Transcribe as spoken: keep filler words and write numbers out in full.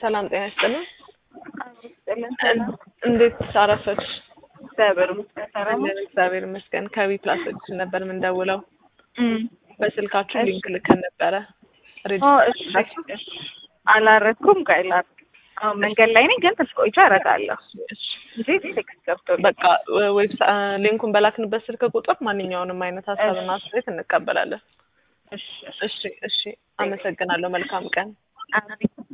ሰላም ጤና ይስጥልኝ። ሰላም እንዴት አረፈች? እግዚአብሔር ይመስገን ሰላም ነው። እግዚአብሔር ይመስገን። ከቢ ፕላሶች ነበር ምን ደውለው እም በስልካችሁ ሊንክ ልከን ነበረ። ኦ እሺ እሺ አላረኩም ጋይላር አሁን መንገድ ላይ ነኝ ግን ተስቆይቼ አረጋለሁ። እሺ ቴክስት ገብቶ በቃ ዌብሳ ሊንኩን በላክንበት ስልክ ቁጥር ማንኛውንም አይነት ሀሳብና አስተያየት እንቀበላለን። እሺ እሺ እሺ አመሰግናለሁ። መልካም ቀን። አሜን።